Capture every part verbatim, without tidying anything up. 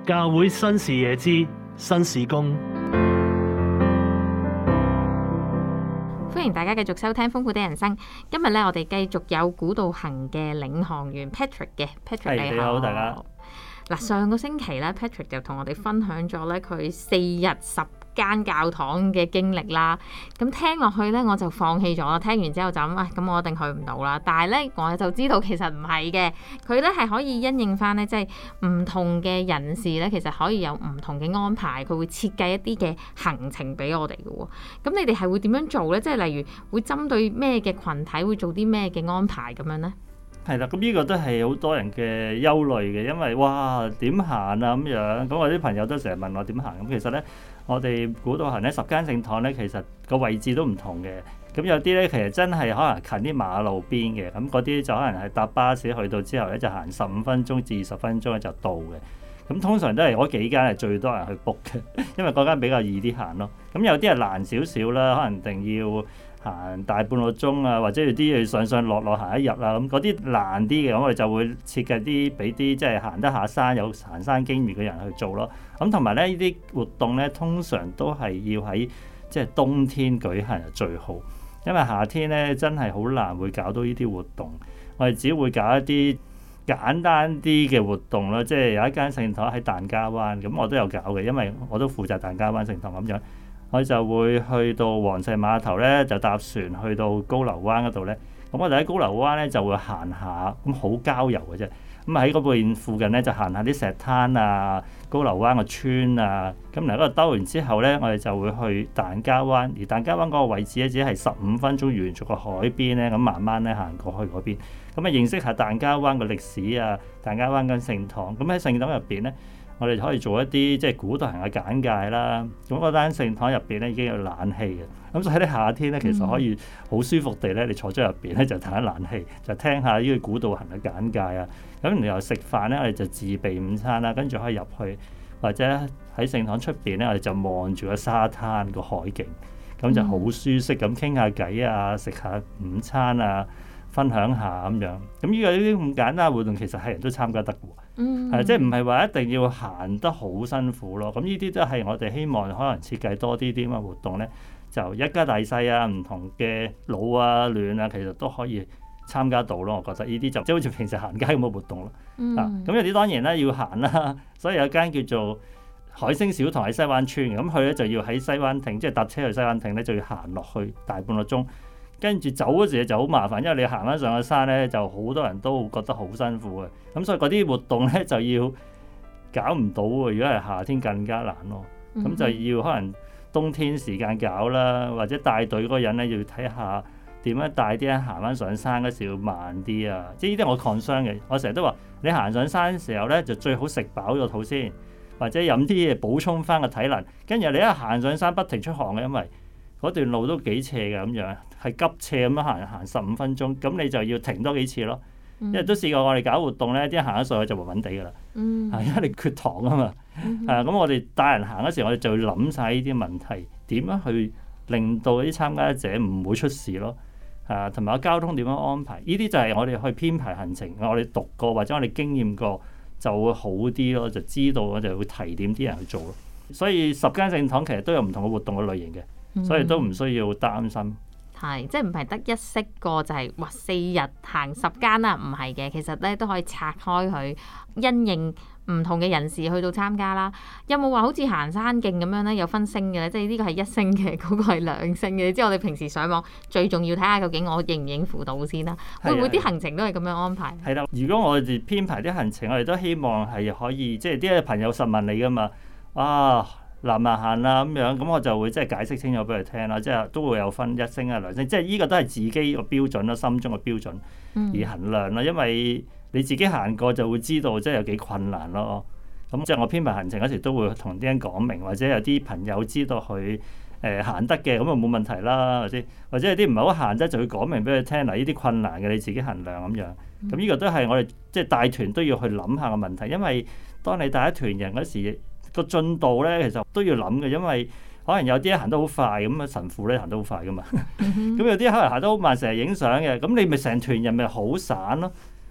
教會新視野之新事工。 歡迎大家繼續收聽豐富的人生。今日咧，我哋繼續有古道行嘅領航員 Patrick 嘅 Patrick， 你好，大家。 嗱，上個星期咧 Patrick 就同我哋分享咗咧佢四日十間教堂嘅經歷啦。咁聽落去咧，我就放棄咗啦。聽完之後就咁啊，咁我一定去唔到啦。但係咧，我就知道其實唔係嘅，佢咧係可以因應翻咧，即係唔同嘅人士咧，其實可以有唔同嘅安排。佢會設計一啲嘅行程俾我哋嘅喎。咁你哋係會點樣做咧？即係例如會針對咩嘅群體會做啲咩嘅安排咁樣咧？ 係啦，咁呢個都係好多人嘅憂慮嘅，因為哇點行啊咁樣，咁我啲朋友都成日問我點行。咁其實咧，我哋古道行咧十間聖堂咧，其實個位置都唔同嘅。咁有啲咧其實真係可能近啲馬路邊嘅，咁嗰啲就可能係搭巴士去到之後咧，就行十五分鐘至二十分鐘咧就到嘅。咁通常都係嗰幾間係最多人去 book 嘅，因為嗰間比較易啲行咯。咁有啲係難少少啦，可能定要行大半個鐘啊，或者有啲要上上落落行一日啊，咁嗰啲難啲嘅，我哋就會設計啲俾啲即係行得下山有行山經驗嘅人去做咯。咁同埋咧呢啲活動咧，通常都係要喺即係冬天舉行就最好，因為夏天咧真係好難會搞到呢啲活動。我哋只會搞一啲簡單啲嘅活動啦，即係有一間聖堂喺疍家灣，咁我都有搞嘅，因為我都負責疍家灣聖堂咁樣。我就會去到黃石碼頭咧，就搭船去到高流灣嗰度咧。咁我哋喺高流灣咧就會行下，咁好郊遊嘅啫。咁喺嗰邊附近咧就行下啲石灘啊、高流灣個村啊。咁嚟嗰度兜完之後咧，我哋就會去疍家灣。而疍家灣嗰個位置咧，只係十五分鐘沿住個海邊咧，咁慢慢咧行過去嗰邊。咁啊認識下疍家灣個歷史啊，疍家灣間聖堂。咁喺聖堂入邊咧，我哋可以做一啲即係古道行嘅簡介啦。咁嗰間聖堂入邊咧已經有冷氣嘅，咁所以喺夏天咧其實可以好舒服地咧，你坐咗入邊咧就睇下冷氣，就聽下呢個古道行嘅簡介啊。咁然後食飯咧，我哋就自備午餐啦，跟住可以入去，或者喺聖堂出邊咧，我哋就望住個沙灘個海景，咁就好舒適咁傾下偈啊，食下午餐啊，分享下咁樣。咁呢個呢啲咁簡單嘅活動其實係人都參加得嘅。 嗯， 係即係唔係話一定要行得好辛苦咯？咁呢啲都係我哋希望可能設計多啲啲咁嘅活動咧，就一家大細啊，唔同嘅老啊、嫩啊，其實都可以參加到咯。我覺得呢啲就即係好似平時行街咁嘅活動咯。 嗯、 啊，咁有啲當然啦要行啦，所以有間叫做海星小堂喺西灣村嘅，咁佢咧就要喺西灣亭，即係搭車去西灣亭咧，就要行落去大半個鐘。跟住走嗰時就好麻煩，因為你行翻上個山咧，就好多人都會覺得好辛苦嘅。咁所以嗰啲活動咧就要搞唔到喎。如果係夏天更加難咯，咁就要可能冬天時間搞啦，或者帶隊嗰個人咧要睇下點樣帶啲人行翻上山嗰時要慢啲啊。即係呢啲我 concern 嘅。我成日都話你行上山嘅時候咧，就最好食飽咗肚先，或者飲啲嘢補充翻個體能。跟住你一行上山不停出汗嘅，因為嗰段路都幾斜嘅，咁樣係急斜咁樣行行十五分鐘，咁你就要停多幾次咯。因為都試過我哋搞活動咧，啲人行咗上去就暈暈地㗎啦。 嗯， 係因為你缺糖啊嘛。係啊，咁我哋帶人行嗰時，我哋就要諗晒呢啲問題，點樣去令到啲參加者唔會出事咯。啊，同埋個交通點樣安排？呢啲就係我哋去編排行程，我哋讀過或者我哋經驗過就會好啲咯，就知道我哋會提點啲人去做咯。所以十間聖堂其實都有唔同嘅活動嘅類型嘅。所以都唔需要擔心， 係即係唔係得一式個就係、是、哇四日行十間啦，唔係嘅，其實咧都可以拆開佢，因應唔同嘅人士去到參加啦。有冇話好似行山徑咁樣咧，有分星嘅咧？即係呢個係一星嘅，嗰、那個係兩星嘅。即係我哋平時上網最重要睇下究竟我應唔應付到先啦。會唔會啲行程都係咁樣安排？ 係啦，如果我哋編排啲行程，我哋都希望係可以，即係啲朋友實問你噶嘛，啊。難唔難行啊咁樣，咁我就會即係解釋清楚俾佢聽啦，即係都會有分一星啊兩星，即係呢個都係自己個標準啦，心中嘅標準而衡量啦。因為你自己行過就會知道即係有幾困難咯。咁即係我編排行程嗰時都會同啲人講明，或者有啲朋友知道佢誒、呃、行得嘅，咁就冇問題啦。或者或者有啲唔係好行得，就會講明俾佢聽嗱，呢啲困難嘅你自己衡量咁樣。咁呢個都係我哋即係帶團都要去諗下個問題，因為當你帶一團人嗰時，個進度咧其實都要諗嘅，因為可能有啲行得好快，咁啊神父咧行得好快噶嘛，咁有啲可能行得好慢，成日影相嘅，咁你咪成團人咪好散咯。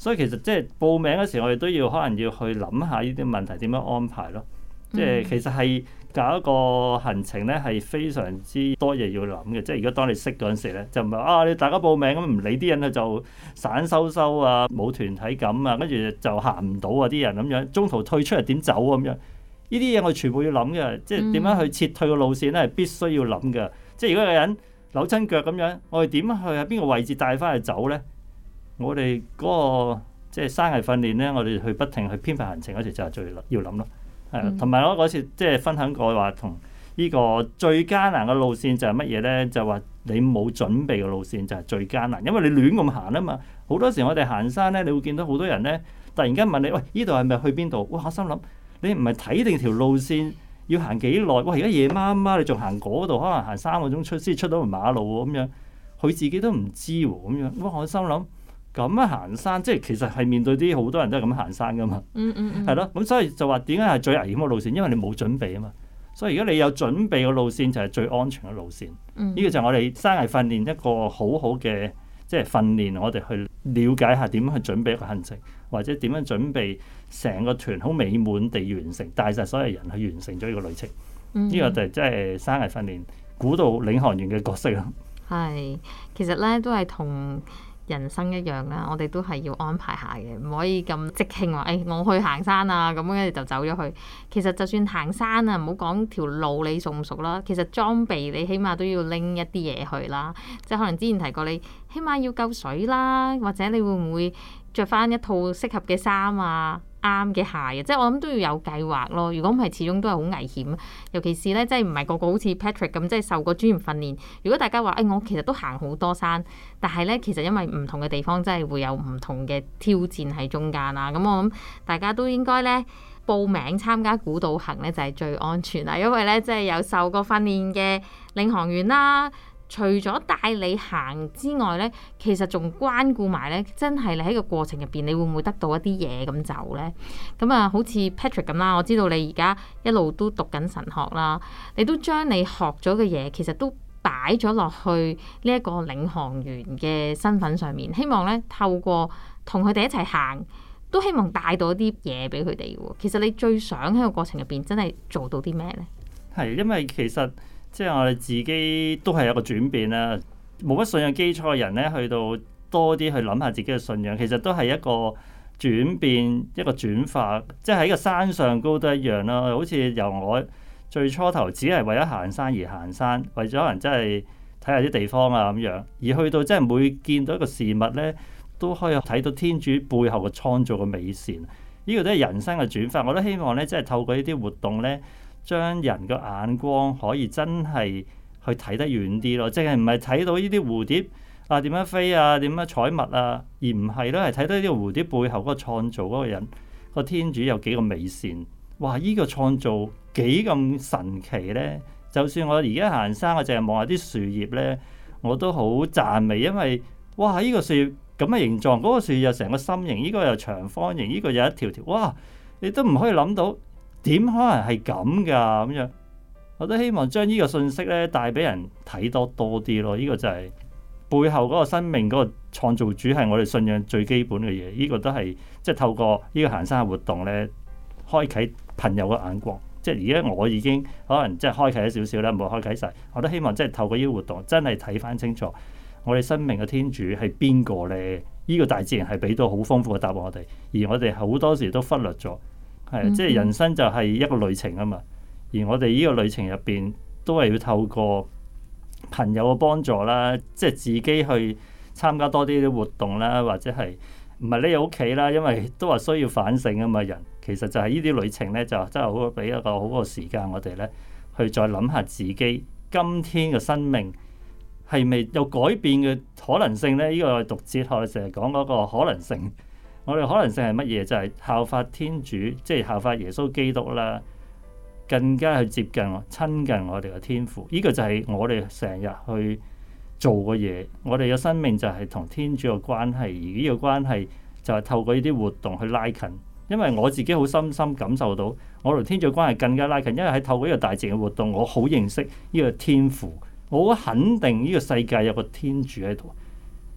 所以其實即係報名嗰時，我哋都要可能要去諗下呢啲問題點樣安排咯。即係其實係搞一個行程咧，係非常之多嘢要諗嘅。即係如果當你識嗰陣時咧，就唔係啊，你大家報名咁唔理啲人咧就散收收啊，冇團體感啊，跟住就行唔到啊啲人咁樣，中途退出嚟點走啊咁樣。呢啲嘢我哋全部要諗嘅，即係點樣去撤退嘅路線咧係必須要諗嘅。即係如果有人扭親腳咁樣，我哋點去喺邊個位置帶翻去走咧？我哋嗰個即係山藝訓練咧，我哋去不停去編排行程嗰時就係最要諗咯。係，同埋我嗰次即係分享過話，同呢個最艱難嘅路線就係乜嘢咧？就話你冇準備嘅路線就係最艱難，因為你亂咁行啊嘛。好多時我哋行山咧，你會見到好多人咧，突然間問你：喂，呢度係咪去邊度？哇！我心諗你唔係睇定條路線要行幾耐？哇！而家夜媽媽你仲行嗰度，可能行三個鐘出先出到條馬路喎咁樣，佢自己都唔知喎咁樣。哇！我心諗。咁樣行山，即係其實係面對啲好多人都係咁行山噶嘛， 嗯嗯嗯， 係咯。咁所以就話點解係最危險嘅路線？因為你冇準備啊嘛。所以如果你有準備嘅路線，就係最安全嘅路線。呢、嗯、個就係我哋山藝訓練一個好好嘅即係訓練，我哋去了解下點樣去準備一個行程，或者點樣準備成個團好美滿地完成，帶晒所有人去完成咗呢個旅程。呢、嗯、個就係即係山藝訓練古道領航員嘅角色咯。 係，其實咧都係同人生一樣啦，我哋都係要安排下嘅，唔可以咁即興話，誒、哎、我去行山啊，咁跟住就走咗去。其實就算行山啊，唔好講條路你熟唔熟啦，其實裝備你起碼都要拎一啲嘢去啦。即係可能之前提過你，起碼要夠水啦，或者你會唔會着翻一套適合嘅衫啊？啱嘅鞋啊，即係我諗都要有計劃咯。如果唔係，始終都係好危險。尤其是咧，即係唔係個個好似 Patrick 咁，即係受過專業訓練。如果大家話，誒、哎，我其實都行好多山，但係咧，其實因為唔同嘅地方，真係會有唔同嘅挑戰喺中間啦。咁我諗大家都應該咧報名參加古道行咧，就係最安全啦。因為咧，即係有受過訓練嘅領航員啦。除咗帶你行之外咧，其實仲關顧埋咧，真係你喺個過程入邊，你會唔會得到一啲嘢咁走咧？咁啊，好似 Patrick 咁啦，我知道你而家一路都讀緊神學啦，你都將你學咗嘅嘢，其實都擺咗落去呢一個領航員嘅身份上面，希望咧透過同佢哋一齊行，都希望帶到一啲嘢俾佢哋喎。其實你最想喺個過程入邊真係做到啲咩咧？係， 因為其實。即係我哋自己都係有個轉變啦，冇乜信仰基礎嘅人咧，去到多啲去諗下自己嘅信仰，其實都係一個轉變，一個轉化。即係喺個山上高都一樣啦，好似由我最初頭只係為咗行山而行山，為咗可能真係睇下啲地方啊咁樣，而去到真係每見到一個事物咧，都可以睇到天主背後嘅創造嘅美善。呢個都係人生嘅轉化。我都希望咧，即係透過呢啲活動咧。將人嘅眼光可以真係去睇得遠啲咯，即係唔係睇到呢啲蝴蝶啊點樣飛啊點樣採蜜啊，而唔係咧係睇到呢個蝴蝶背後嗰個創造嗰個人個天主有幾個美善。哇！呢個創造幾咁神奇咧！就算我而家行山，我淨係望下啲樹葉咧，我都好讚美，因為哇！呢個樹葉咁嘅形狀，嗰個樹葉又成個心形，呢個又長方形，呢個又一條條，哇！你都唔可以諗到。點可能係咁㗎咁樣？我都希望將呢個信息咧帶俾人睇多多啲咯。呢、這個就係背後嗰個生命嗰個創造主係我哋信仰最基本嘅嘢。呢、這個都係即係透過呢個行山嘅活動咧，開啟朋友嘅眼光。即係而家我已經可能即係開啟咗少少啦，冇開啟晒。我都希望即係透過呢個活動，真係睇翻清楚我哋生命嘅天主係邊個咧？呢、這個大自然係俾到好豐富嘅答案我哋，而我哋好多時都忽略咗。係，即係人生就係一個旅程啊嘛，而我哋呢個旅程入邊都係要透過朋友嘅幫助啦，即係自己去參加多啲啲活動啦，或者係唔係匿喺屋企啦，因為都話需要反省啊嘛。人其實就係呢啲旅程咧，就真係好俾一個好嘅時間我哋咧，去再諗下自己今天嘅生命係咪有改變嘅可能性咧？呢、這個我讀哲學成日講嗰個可能性。我哋可能性係乜嘢？就係、是、效法天主，即係效法耶穌基督啦，更加去接近我、親近我哋嘅天父。呢、這個就係我哋成日去做嘅嘢。我哋嘅生命就係同天主嘅關係，而呢個關係就係透過呢啲活動去拉近。因為我自己好深深感受到，我同天主嘅關係更加拉近。因為喺透過呢個大自然嘅活動，我好認識呢個天父，我好肯定呢個世界有個天主喺度。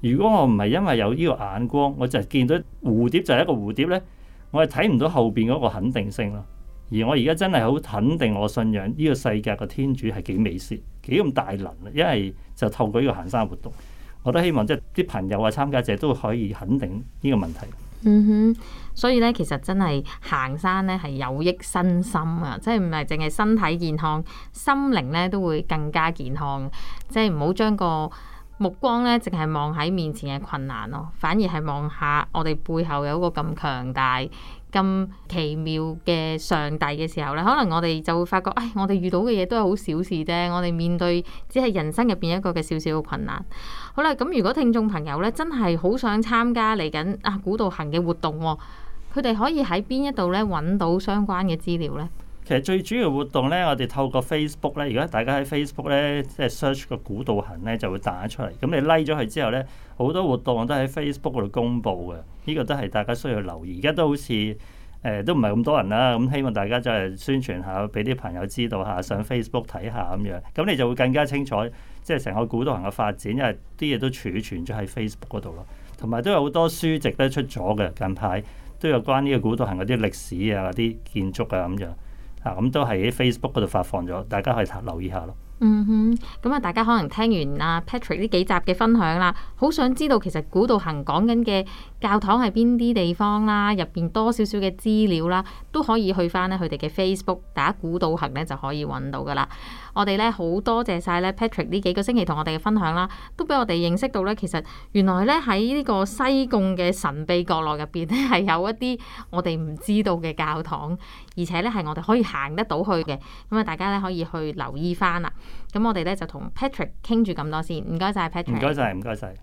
如果我唔係因為有呢個眼光，我就係見到蝴蝶就係一個蝴蝶咧，我係睇唔到後邊嗰個肯定性咯。而我而家真係好肯定我信仰呢個世界嘅天主係幾美善、幾咁大能。因為就透過呢個行山活動，我都希望即係啲朋友啊、參加者都可以肯定呢個問題。 嗯哼，所以咧，其實真係行山咧係有益身心啊，即係唔係淨係身體健康，心靈咧都會更加健康。即係唔好將個目光咧淨係望喺面前嘅困難咯，反而係望下我哋背後有一個咁強大、咁奇妙嘅上帝嘅時候咧，可能我哋就會發覺，唉，我哋遇到嘅嘢都係好小事啫，我哋面對只係人生入邊一個嘅小小嘅困難。好啦，咁如果聽眾朋友咧真係好想參加嚟緊啊古道行嘅活動，佢哋可以喺邊一度咧揾到相關嘅資料咧？ 其實最主要活動咧，我哋透過 Facebook 咧，如果大家喺 Facebook 咧即係 search 個古道行咧，就會彈出嚟。咁你 like 咗佢之後咧，好多活動都喺 Facebook 嗰度公佈嘅。呢個都係大家需要留意。而家都好似誒、呃、都唔係咁多人啦，咁希望大家就係宣傳下，俾啲朋友知道下，上 Facebook 睇下咁樣。咁你就會更加清楚，即係成個古道行嘅發展，因為啲嘢都儲存咗喺 Facebook 嗰度咯。同埋都有好多書籍都出咗嘅，近排都有關呢個古道行嗰啲歷史啊、嗰啲建築啊咁樣。啊，咁都係喺 Facebook 嗰度發放咗，大家可以留意下咯。 嗯哼，咁啊，大家可能聽完阿 Patrick 呢幾集嘅分享啦，好想知道其實古道行講緊嘅教堂係邊啲地方啦，入邊多少少嘅資料啦，都可以去翻咧佢哋嘅 Facebook 打古道行咧就可以揾到噶啦。我哋咧好多謝晒咧 Patrick 呢幾個星期同我哋嘅分享啦，都俾我哋認識到咧，其實原來咧喺呢個西貢嘅神秘角落入邊咧係有一啲我哋唔知道嘅教堂，而且咧係我哋可以行得到去嘅。咁啊，大家咧可以去留意翻啦。咁我哋咧就同 Patrick 傾住咁多先，唔該晒 Patrick。 唔該晒，唔該晒。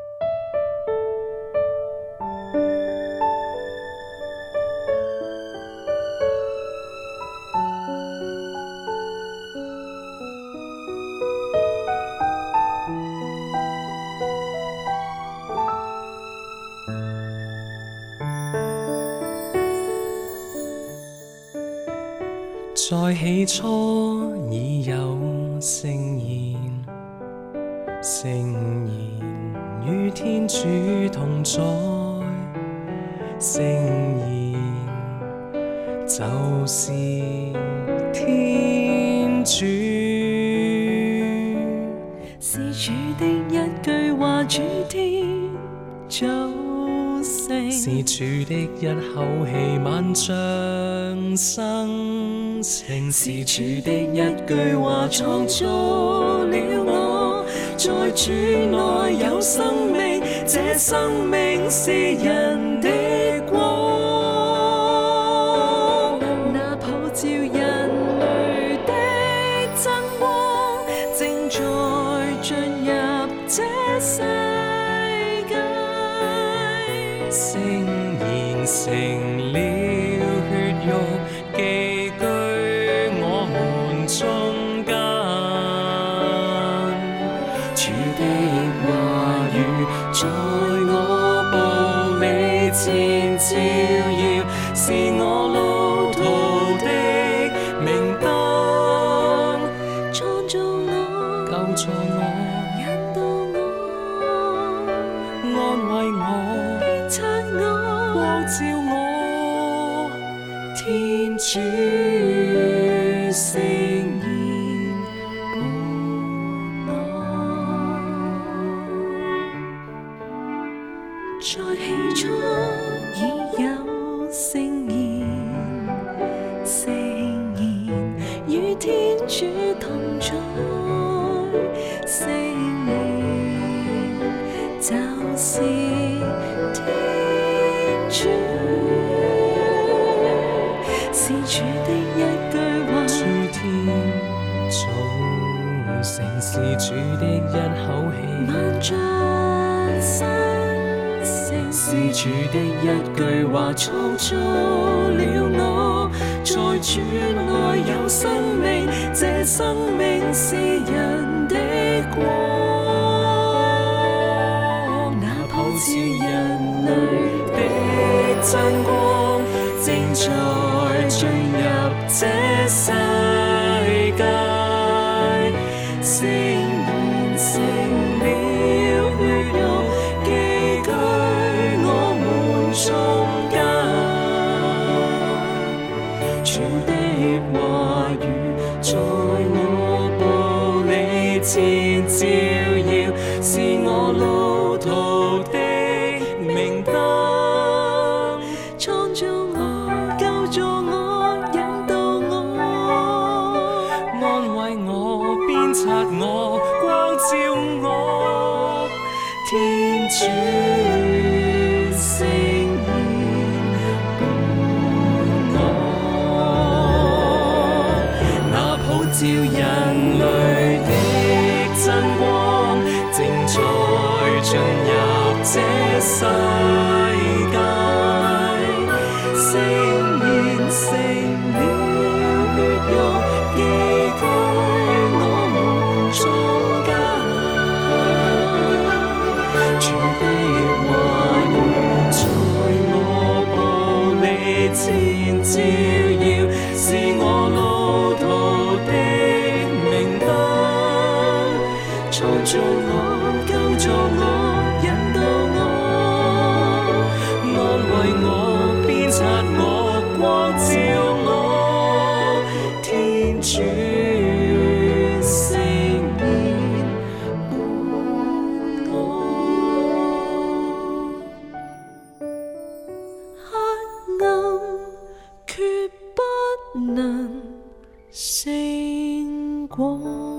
在起初已有聖言，聖言與天主同在，聖言就是天主。 是主的一句話，主天造成； 是主的一口氣，萬象生成； 是主的一句話，創造了我。在主內有生命，這生命是人的光，那普照人類的真光，正在進入這世界。 聖言成了血肉，寄居我們中間。 主的話語在我步履前照耀，是我路途的明燈，創造我， 救助我， 引導我， 安慰我， 鞭策我， 光照我。 天主聖言伴我。在起初已有聖言，聖言與天主同在，聖言就是天主。是主的一句話， 主天造成，是主的一口氣， 萬象生成。是主的一句話，創造了我。在主內有生命，這生命是人的光，那普照人類的真光，正在進入這世界。聖言成了血肉， 聖言伴我，那普照人類的真光，正在進入這世界。聖言成了血肉，寄居我們中間。全的話語在我步履前照耀，是我路途的明燈，創造我，救助我，引導我，安慰我，鞭策我，光照我，天主聖言伴我，黑暗決不能勝過。